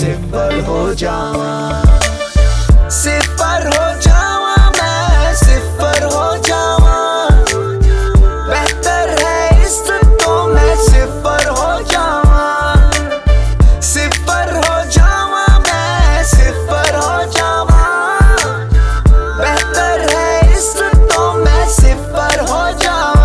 सिफर हो जावा, सिफर हो जावा, मैं सिफर हो जावा। बेहतर है इससे तो मैं सिफर हो जावा, सिफर हो जावा, मैं सिफर हो जावा। बेहतर है इससे तो मैं सिफर हो जावा।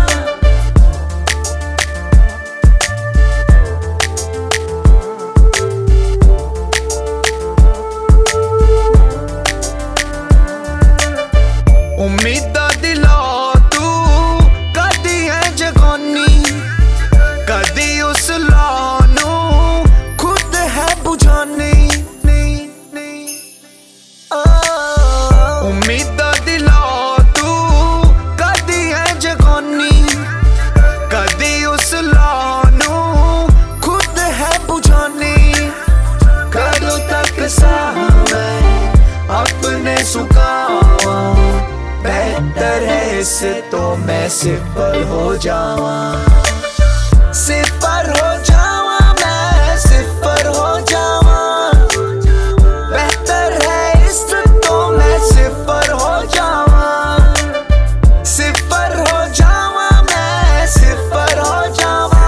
उम्मीदां दिला तू कदी है जगानी, कदी उस लानू खुद है बुझानी। उम्मीदां दिला तू कदी है जगानी, कदी उस लानू खुद है बुझानी। कदों तक सां मैं अपने सुकावा, बेहतर है इससे तो मैं सिफर हो जावा, सिफर हो जावा, मैं सिफर हो जावा। बेहतर है इससे तो मैं सिफर हो जावा, सिफर हो जावा, मैं सिफर हो जावा।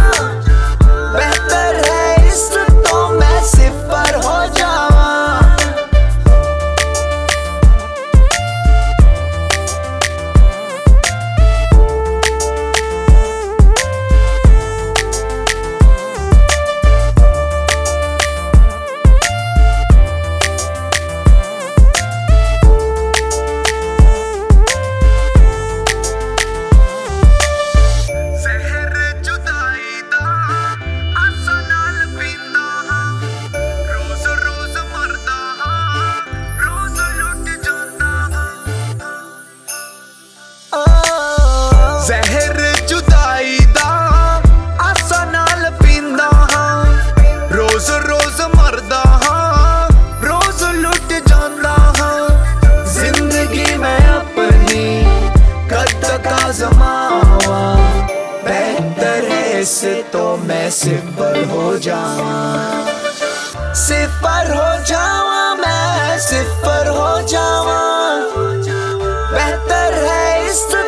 बेहतर है इससे तो मैं सिफर हो जावा। ज़हर जुदाई दा आसा नाल पींदा हां, रोज रोज मरदा हां, रोज लुट जांदा हां। जिंदगी मैं अपनी कद तक आज़मावा, बेहतर है इससे तो मैं सिफर हो जावा, सिफर हो जावा, मैं सिफर हो जावा। बेहतर है इससे